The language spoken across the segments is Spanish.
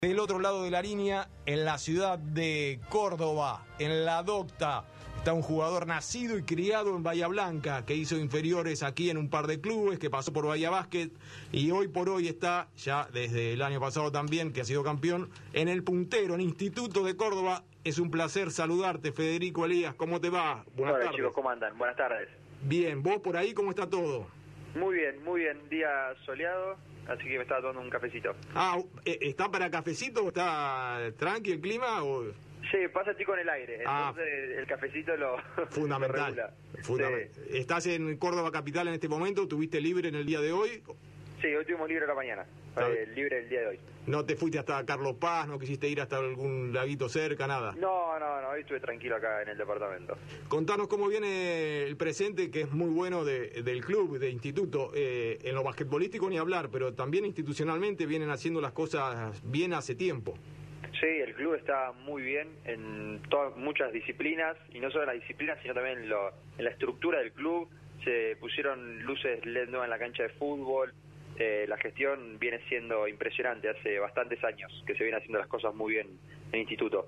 Del otro lado de la línea, en la ciudad de Córdoba, en La Docta, está un jugador nacido y criado en Bahía Blanca, que hizo inferiores aquí en un par de clubes, que pasó por Bahía Básquet y hoy por hoy está, ya desde el año pasado también, que ha sido campeón, en el puntero, en Instituto de Córdoba. Es un placer saludarte, Federico Elías. ¿Cómo te va? Buenas tardes. Chicos, ¿cómo andan? Buenas tardes. Bien, ¿vos por ahí cómo está todo? Muy bien, día soleado, así que me estaba tomando un cafecito. ¿Está para cafecito? ¿Está tranqui el clima? O... Sí, pasa chico en el aire, entonces el cafecito lo fundamental. Lo fundamental. Sí. ¿Estás en Córdoba capital en este momento? ¿Tuviste libre en el día de hoy? Sí, hoy tuvimos libre la mañana, libre el día de hoy. ¿No te fuiste hasta Carlos Paz? ¿No quisiste ir hasta algún laguito cerca? Nada. No, hoy estuve tranquilo acá en el departamento. Contanos cómo viene el presente, que es muy bueno del club, de instituto. En lo basquetbolístico ni hablar, pero también institucionalmente vienen haciendo las cosas bien hace tiempo. Sí, el club está muy bien en muchas disciplinas, y no solo en las disciplinas, sino también en la estructura del club. Se pusieron luces LED nuevas en la cancha de fútbol. La gestión viene siendo impresionante, hace bastantes años que se vienen haciendo las cosas muy bien en el instituto.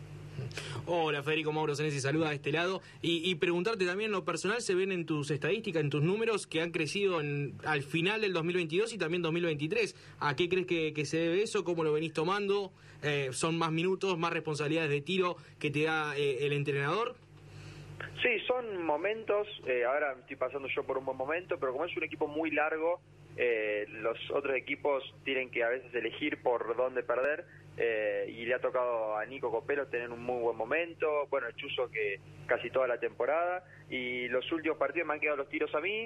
Hola, Federico, Mauro Senesi saluda de este lado y preguntarte también, en lo personal, se ven en tus estadísticas, en tus números que han crecido al final del 2022 y también 2023. ¿A qué crees que se debe eso? ¿Cómo lo venís tomando? ¿Son más minutos, más responsabilidades de tiro que te da el entrenador? Sí, son momentos, ahora estoy pasando yo por un buen momento, pero como es un equipo muy largo, los otros equipos tienen que a veces elegir por dónde perder, y le ha tocado a Nico Copelo tener un muy buen momento, bueno, el Chuzo que casi toda la temporada, y los últimos partidos me han quedado los tiros a mí,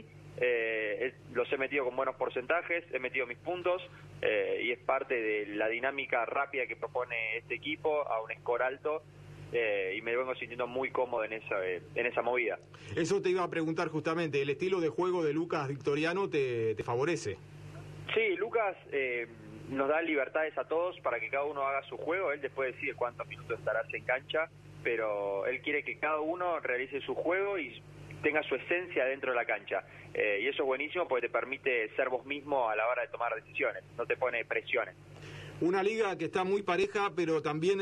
los he metido con buenos porcentajes, he metido mis puntos, y es parte de la dinámica rápida que propone este equipo a un score alto. Y me vengo sintiendo muy cómodo en esa movida. Eso te iba a preguntar justamente, ¿el estilo de juego de Lucas Victoriano te favorece? Sí, Lucas nos da libertades a todos para que cada uno haga su juego. Él después decide cuántos minutos estarás en cancha, pero él quiere que cada uno realice su juego y tenga su esencia dentro de la cancha, y eso es buenísimo porque te permite ser vos mismo a la hora de tomar decisiones, no te pone presiones. Una liga que está muy pareja, pero también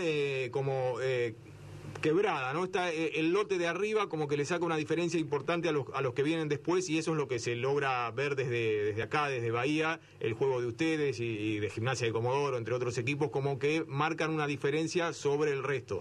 quebrada, ¿no? Está el lote de arriba como que le saca una diferencia importante a los que vienen después, y eso es lo que se logra ver desde acá, desde Bahía, el juego de ustedes y de Gimnasia de Comodoro, entre otros equipos, como que marcan una diferencia sobre el resto.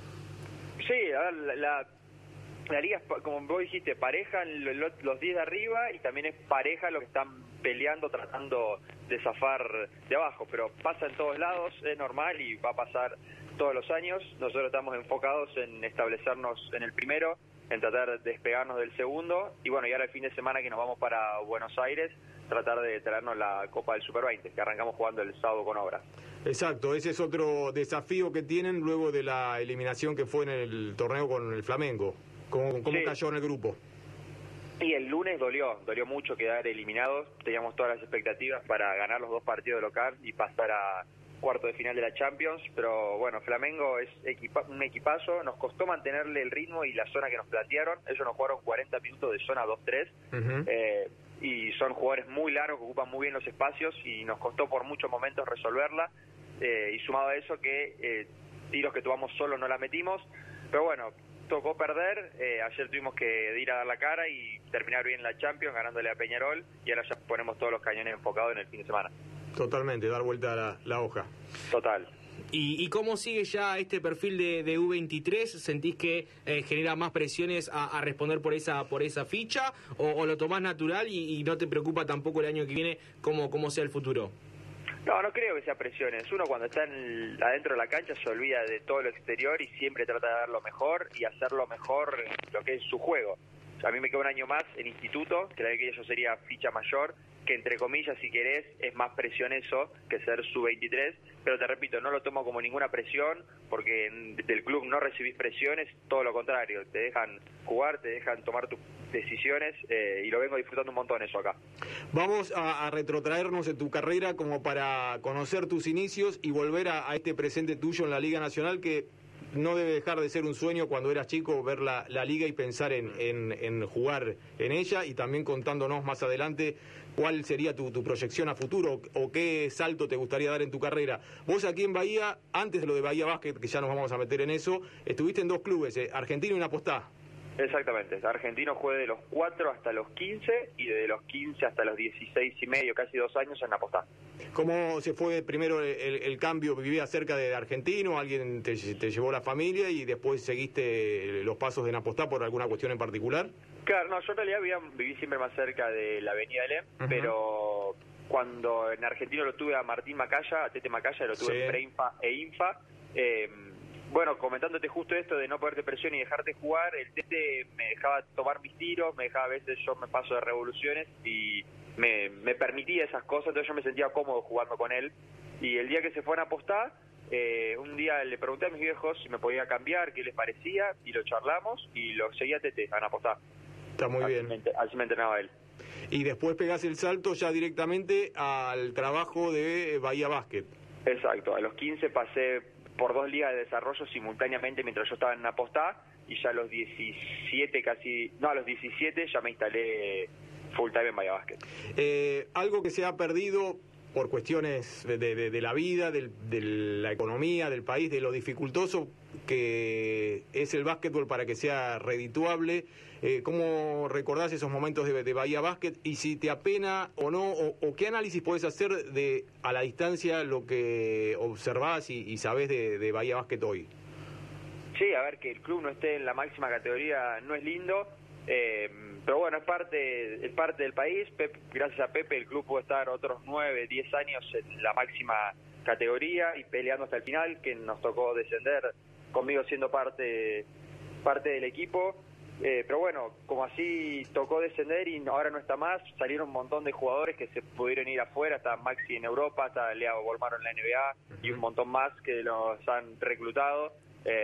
Sí, a ver, la liga es, como vos dijiste, pareja en los 10 de arriba, y también es pareja los que están peleando, tratando de zafar de abajo, pero pasa en todos lados, es normal y va a pasar todos los años. Nosotros estamos enfocados en establecernos en el primero, en tratar de despegarnos del segundo, y bueno, y ahora el fin de semana que nos vamos para Buenos Aires, tratar de traernos la Copa del Super 20, que arrancamos jugando el sábado con Obras. Exacto, ese es otro desafío que tienen luego de la eliminación que fue en el torneo con el Flamengo. ¿Cómo sí cayó en el grupo? Y el lunes dolió mucho quedar eliminados. Teníamos todas las expectativas para ganar los 2 partidos de local y pasar a cuarto de final de la Champions, pero bueno, Flamengo es un equipazo, nos costó mantenerle el ritmo y la zona que nos plantearon. Ellos nos jugaron 40 minutos de zona 2-3, y son jugadores muy largos que ocupan muy bien los espacios, y nos costó por muchos momentos resolverla, y sumado a eso que tiros que tomamos solo no la metimos, pero bueno, tocó perder. Ayer tuvimos que ir a dar la cara y terminar bien la Champions ganándole a Peñarol, y ahora ya ponemos todos los cañones enfocados en el fin de semana. Totalmente, dar vuelta a la hoja. Total. ¿Y cómo sigue ya este perfil de U23? ¿Sentís que genera más presiones a responder por esa ficha? ¿O lo tomás natural y no te preocupa tampoco el año que viene cómo sea el futuro? No creo que sea presiones. Uno cuando está adentro de la cancha se olvida de todo lo exterior y siempre trata de dar lo mejor y hacerlo mejor en lo que es su juego. A mí me queda un año más en instituto, que que yo sería ficha mayor, que entre comillas, si querés, es más presión eso que ser sub-23, pero te repito, no lo tomo como ninguna presión, porque del club no recibís presiones, todo lo contrario, te dejan jugar, te dejan tomar tus decisiones, y lo vengo disfrutando un montón eso acá. Vamos a retrotraernos en tu carrera como para conocer tus inicios y volver a este presente tuyo en la Liga Nacional, que no debe dejar de ser un sueño cuando eras chico ver la liga y pensar en jugar en ella, y también contándonos más adelante cuál sería tu proyección a futuro o qué salto te gustaría dar en tu carrera. Vos aquí en Bahía, antes de lo de Bahía Básquet, que ya nos vamos a meter en eso, estuviste en 2 clubes, Argentino y Napostá. Exactamente, Argentino jugué de los 4 hasta los 15 y de los 15 hasta los 16 y medio, casi 2 años en Napostá. ¿Cómo se fue primero el cambio? ¿Vivías cerca de Argentino? ¿Alguien te llevó la familia y después seguiste los pasos de Napostá por alguna cuestión en particular? Claro, no, yo en realidad viví siempre más cerca de la avenida Alem, pero cuando en Argentino lo tuve a Martín Macaya, a Tete Macaya, lo tuve en Preinfa e Infa. Bueno, comentándote justo esto de no ponerte presión y dejarte jugar, el Tete me dejaba tomar mis tiros, me dejaba, a veces yo me paso de revoluciones y me permitía esas cosas, entonces yo me sentía cómodo jugando con él. Y el día que se fueron a apostar, un día le pregunté a mis viejos si me podía cambiar, qué les parecía, y lo charlamos y lo seguía a Tete, a apostar. Está muy bien. Así me entrenaba él. Y después pegás el salto ya directamente al trabajo de Bahía Básquet. Exacto, a los 15 pasé por 2 ligas de desarrollo simultáneamente mientras yo estaba en Napostá, y ya a los 17 a los 17 ya me instalé full time en Bahía Básquet. Algo que se ha perdido por cuestiones de la vida, de la economía, del país, de lo dificultoso que es el básquetbol para que sea redituable. ¿Cómo recordás esos momentos de Bahía Básquet? Y si te apena o no, o qué análisis podés hacer a la distancia lo que observás y sabés de Bahía Básquet hoy. Sí, a ver, que el club no esté en la máxima categoría no es lindo, pero bueno, es parte del país. Gracias a Pepe el club puede estar otros 9, 10 años en la máxima categoría y peleando hasta el final, que nos tocó descender conmigo siendo parte del equipo. Pero bueno, como así tocó descender y ahora no está más, salieron un montón de jugadores que se pudieron ir afuera, está Maxi en Europa, está Leo Bolmaro en la NBA y un montón más que los han reclutado,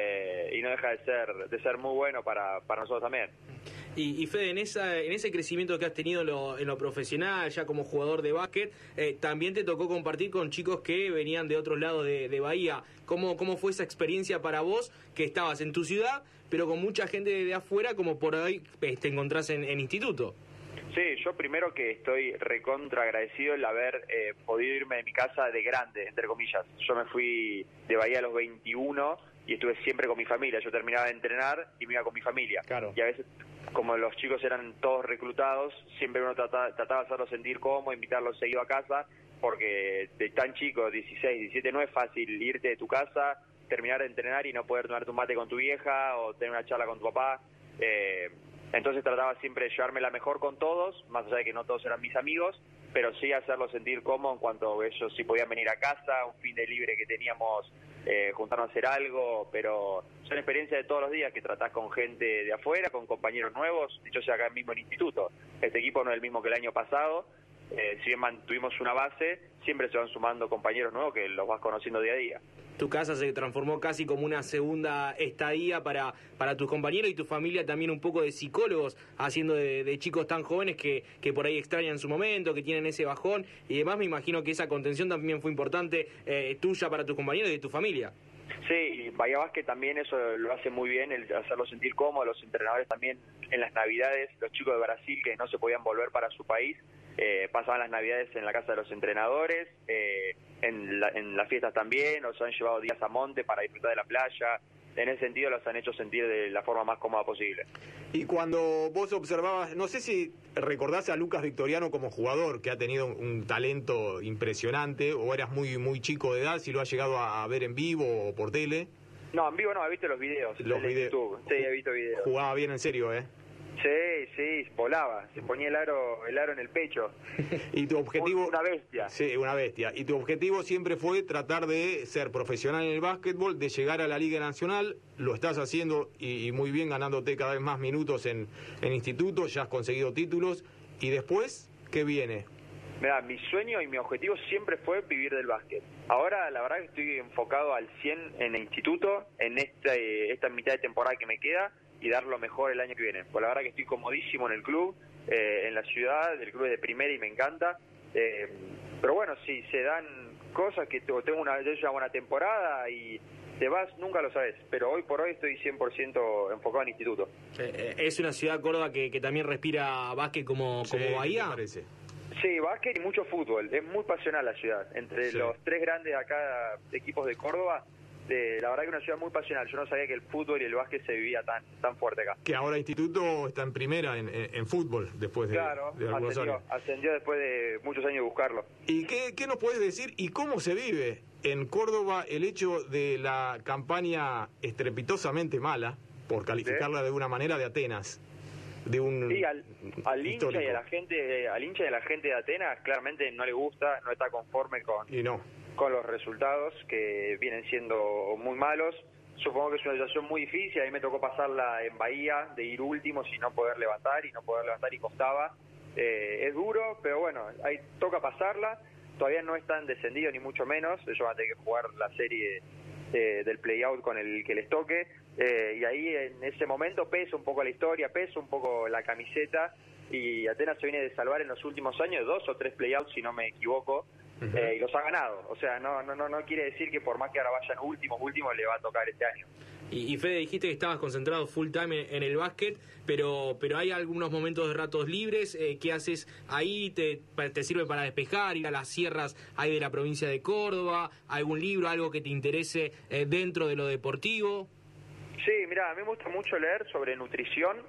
y no deja de ser muy bueno para nosotros también. Y Fede, en ese crecimiento que has tenido en lo profesional, ya como jugador de básquet, también te tocó compartir con chicos que venían de otros lados de Bahía. ¿Cómo fue esa experiencia para vos, que estabas en tu ciudad, pero con mucha gente de afuera, como por ahí te encontrás en instituto? Sí, yo primero que estoy recontra agradecido el haber podido irme de mi casa de grande, entre comillas. Yo me fui de Bahía a los 21 y estuve siempre con mi familia. Yo terminaba de entrenar y me iba con mi familia. Claro. Y a veces, como los chicos eran todos reclutados, siempre uno trataba de hacerlos sentir cómodo, invitarlos seguido a casa, porque de tan chico, 16, 17, no es fácil irte de tu casa, terminar de entrenar y no poder tomarte un mate con tu vieja o tener una charla con tu papá. Entonces trataba siempre de llevármela mejor con todos, más allá de que no todos eran mis amigos, pero sí hacerlos sentir cómodo en cuanto ellos sí podían venir a casa, un fin de libre que teníamos, juntarnos a hacer algo, pero son experiencias de todos los días que tratás con gente de afuera, con compañeros nuevos, dicho sea acá mismo en instituto. Este equipo no es el mismo que el año pasado, si bien mantuvimos una base, siempre se van sumando compañeros nuevos que los vas conociendo día a día. Tu casa se transformó casi como una segunda estadía para tus compañeros y tu familia, también un poco de psicólogos, haciendo de chicos tan jóvenes que por ahí extrañan su momento, que tienen ese bajón, y además me imagino que esa contención también fue importante tuya para tus compañeros y de tu familia. Sí, y Bahía Básquet también eso lo hace muy bien, el hacerlo sentir cómodo, los entrenadores también en las Navidades, los chicos de Brasil que no se podían volver para su país, pasaban las Navidades en la casa de los entrenadores, en las fiestas también, nos han llevado días a monte para disfrutar de la playa. En ese sentido los han hecho sentir de la forma más cómoda posible. Y cuando vos observabas, no sé si recordás a Lucas Victoriano como jugador, que ha tenido un talento impresionante, o eras muy chico de edad, si lo has llegado a ver en vivo o por tele. No, en vivo no, he visto los videos. Los videos. YouTube. Sí, he visto videos. Jugaba bien en serio, ¿eh? Sí, volaba, se ponía el aro en el pecho. Y tu objetivo... Una bestia. Sí, una bestia. Y tu objetivo siempre fue tratar de ser profesional en el básquetbol, de llegar a la Liga Nacional. Lo estás haciendo y muy bien, ganándote cada vez más minutos en instituto, ya has conseguido títulos. Y después, ¿qué viene? Mirá, mi sueño y mi objetivo siempre fue vivir del básquet. Ahora, la verdad que estoy enfocado al 100 en el instituto, en esta mitad de temporada que me queda, y dar lo mejor el año que viene. Pues la verdad que estoy comodísimo en el club, en la ciudad, el club es de primera y me encanta. Pero bueno, si se dan cosas que tengo una buena temporada y te vas, nunca lo sabes, pero hoy por hoy estoy 100% enfocado en instituto. ¿Es una ciudad, Córdoba, que también respira básquet como Bahía? Me parece. Sí, básquet y mucho fútbol, es muy pasional la ciudad, entre los tres grandes acá equipos de Córdoba. La verdad que es una ciudad muy pasional. Yo no sabía que el fútbol y el básquet se vivía tan fuerte acá. Que ahora Instituto está en primera en fútbol después de algunos años. Ascendió después de muchos años de buscarlo. ¿Y qué nos puedes decir y cómo se vive en Córdoba el hecho de la campaña estrepitosamente mala, por calificarla de una manera, de Atenas? De un sí, al hincha y a la gente, al hincha y a la gente de Atenas claramente no le gusta, no está conforme con los resultados que vienen siendo muy malos. Supongo que es una situación muy difícil. A mí me tocó pasarla en Bahía, de ir último sin no poder levantar y costaba. Es duro, pero bueno, ahí toca pasarla. Todavía no están descendidos ni mucho menos. Ellos van a tener que jugar la serie del play-out con el que les toque. Y ahí en ese momento pesa un poco la historia, pesa un poco la camiseta. Y Atenas se viene de salvar en los últimos años 2 o 3 play-outs, si no me equivoco. Y los ha ganado, o sea, no quiere decir que por más que ahora vayan últimos le va a tocar este año. Y Fede, dijiste que estabas concentrado full time en el básquet, pero hay algunos momentos de ratos libres. ¿Qué haces ahí? ¿Te sirve para despejar, ir a las sierras ahí de la provincia de Córdoba? ¿Algún libro, algo que te interese dentro de lo deportivo? Sí, mira, a mí me gusta mucho leer sobre nutrición.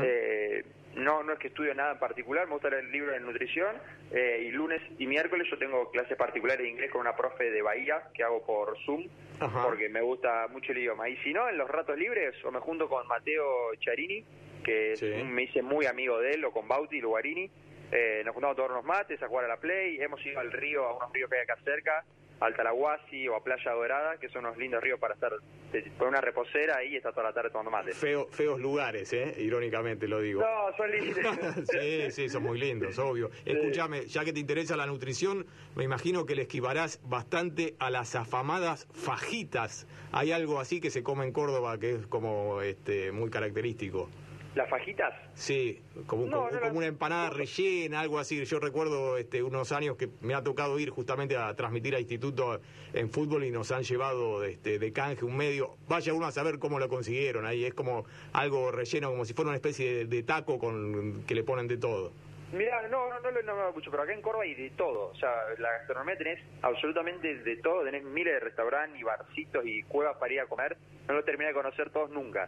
No es que estudio nada en particular, me gusta leer libros de nutrición. Y lunes y miércoles yo tengo clases particulares de inglés con una profe de Bahía que hago por Zoom. Porque me gusta mucho el idioma. Y si no, en los ratos libres o me junto con Mateo Charini, que me hice muy amigo de él, o con Bauti Lugarini. Nos juntamos a tomar unos mates, a jugar a la play. Hemos ido al río, a unos ríos que hay acá cerca, al Talahuasi o a Playa Dorada, que son unos lindos ríos para estar con una reposera ahí y estar toda la tarde tomando mate. Feos lugares, irónicamente lo digo. No, son lindos. sí, son muy lindos, obvio. Escúchame, ya que te interesa la nutrición, me imagino que le esquivarás bastante a las afamadas fajitas. Hay algo así que se come en Córdoba que es como muy característico. ¿Las fajitas? Sí, como una empanada rellena, algo así. Yo recuerdo unos años que me ha tocado ir justamente a transmitir a Instituto en fútbol y nos han llevado de canje un medio. Vaya uno a saber cómo lo consiguieron. Ahí es como algo relleno, como si fuera una especie de taco que le ponen de todo. Mirá, no me mucho, pero acá en Córdoba hay de todo. O sea, la gastronomía tenés absolutamente de todo. Tenés miles de restaurantes y barcitos y cuevas para ir a comer. No lo terminé de conocer todos nunca.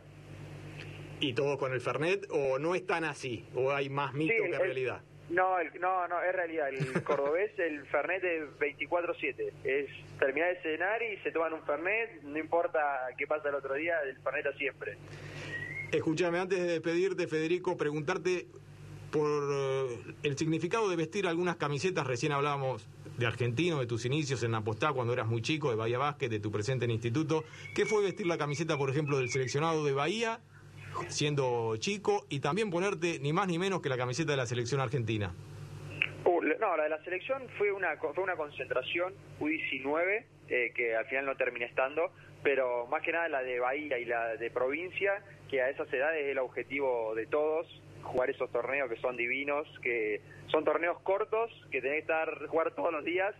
¿Y todos con el Fernet o no es tan así? ¿O hay más mito que realidad? No, es realidad. El cordobés, el Fernet es 24/7. Es terminar de cenar y se toman un Fernet, no importa qué pasa el otro día, el Fernet siempre. Escúchame, antes de despedirte, Federico, preguntarte por el significado de vestir algunas camisetas. Recién hablábamos de Argentino, de tus inicios en Apostá cuando eras muy chico, de Bahía Básquet, de tu presente en Instituto. ¿Qué fue vestir la camiseta, por ejemplo, del seleccionado de Bahía, siendo chico, y también ponerte ni más ni menos que la camiseta de la selección argentina? No, la de la selección fue una concentración U19 que al final no terminé estando, pero más que nada la de Bahía y la de provincia, que a esas edades es el objetivo de todos, jugar esos torneos que son divinos, que son torneos cortos, que tenés que jugar todos los días,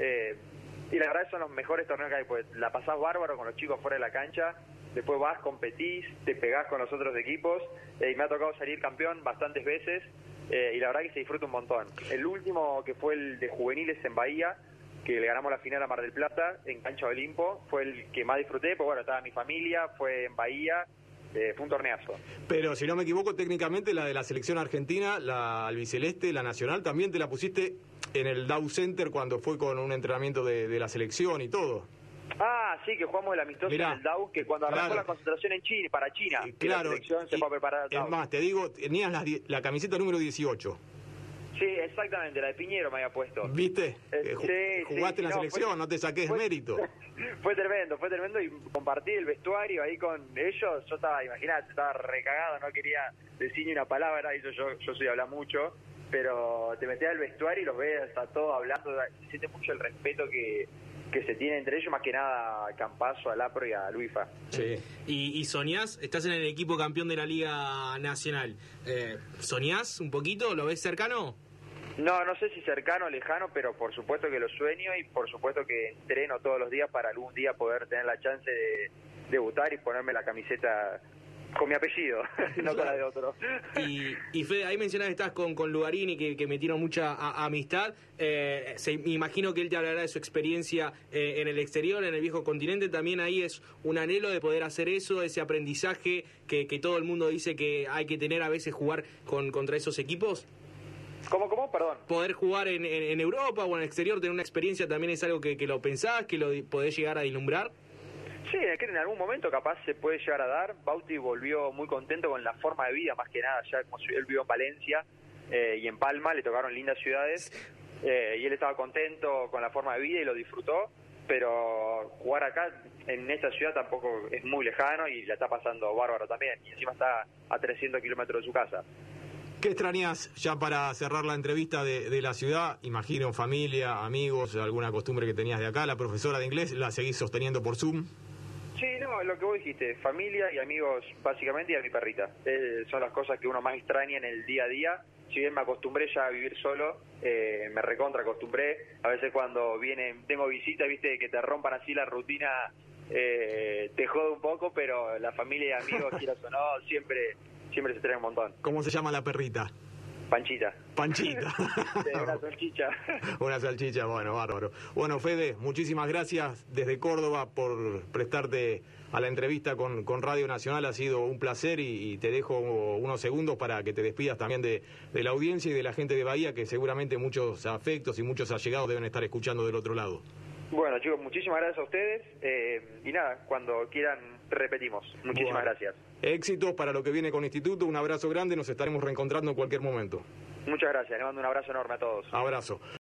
y la verdad son los mejores torneos que hay, pues la pasás bárbaro con los chicos fuera de la cancha. Después vas, competís, te pegás con los otros equipos, y me ha tocado salir campeón bastantes veces, y la verdad que se disfruta un montón. El último, que fue el de juveniles en Bahía, que le ganamos la final a Mar del Plata, en Cancha Olimpo, fue el que más disfruté, pues bueno, estaba mi familia, fue en Bahía, fue un torneazo. Pero si no me equivoco, técnicamente la de la selección argentina, la albiceleste, la nacional, también te la pusiste en el Dow Center cuando fue con un entrenamiento de la selección y todo. Ah, sí, que jugamos el amistoso en el DAU, que cuando arrancó la concentración en China, para China, claro, la selección se fue a preparar al DAU. Es más, te digo, tenías la camiseta número 18. Sí, exactamente, la de Piñero me había puesto. ¿Viste? Jugaste en la selección, no te saques mérito. Fue tremendo, y compartí el vestuario ahí con ellos. Yo estaba, imagínate, estaba recagado, no quería decir ni una palabra, y yo soy hablar mucho, pero te metés al vestuario y los ves, está todo hablando, se siente mucho el respeto que se tiene entre ellos, más que nada a Campazo, a Lapro y a Luifa. Sí. ¿Y soñás? Estás en el equipo campeón de la Liga Nacional. ¿Soñás un poquito? ¿Lo ves cercano? No, no sé si cercano o lejano, pero por supuesto que lo sueño y por supuesto que entreno todos los días para algún día poder tener la chance de debutar y ponerme la camiseta con mi apellido, no con la de otro. Y Fede, ahí mencionás que estás con Lugarini, que metieron mucha amistad. Me imagino que él te hablará de su experiencia en el exterior, en el viejo continente. También ahí es un anhelo de poder hacer eso, ese aprendizaje que todo el mundo dice que hay que tener a veces, jugar contra esos equipos. ¿Cómo? Perdón. Poder jugar en Europa o en el exterior, tener una experiencia, también es algo que lo pensás, que lo podés llegar a vislumbrar. Sí, es que en algún momento capaz se puede llegar a dar. Bauti volvió muy contento con la forma de vida, más que nada, ya como él vivió en Valencia y en Palma, le tocaron lindas ciudades, y él estaba contento con la forma de vida y lo disfrutó, pero jugar acá, en esta ciudad, tampoco es muy lejano y la está pasando bárbaro también, y encima está a 300 kilómetros de su casa. ¿Qué extrañas ya para cerrar la entrevista de la ciudad? Imagino familia, amigos, alguna costumbre que tenías de acá. La profesora de inglés, ¿la seguís sosteniendo por Zoom? Sí, no, lo que vos dijiste, familia y amigos básicamente, y a mi perrita. Son las cosas que uno más extraña en el día a día. Si bien me acostumbré ya a vivir solo, me recontra acostumbré. A veces cuando tengo visitas, viste, que te rompan así la rutina, te jode un poco, pero la familia y amigos, quieras o no, siempre se extraña un montón. ¿Cómo se llama la perrita? Panchita. Panchita. Sí, una salchicha. Una salchicha, bueno, bárbaro. Bueno, Fede, muchísimas gracias desde Córdoba por prestarte a la entrevista con Radio Nacional. Ha sido un placer y te dejo unos segundos para que te despidas también de la audiencia y de la gente de Bahía, que seguramente muchos afectos y muchos allegados deben estar escuchando del otro lado. Bueno, chicos, muchísimas gracias a ustedes y nada, cuando quieran repetimos. Muchísimas gracias. Éxitos para lo que viene con Instituto, un abrazo grande, nos estaremos reencontrando en cualquier momento. Muchas gracias, le mando un abrazo enorme a todos. Abrazo.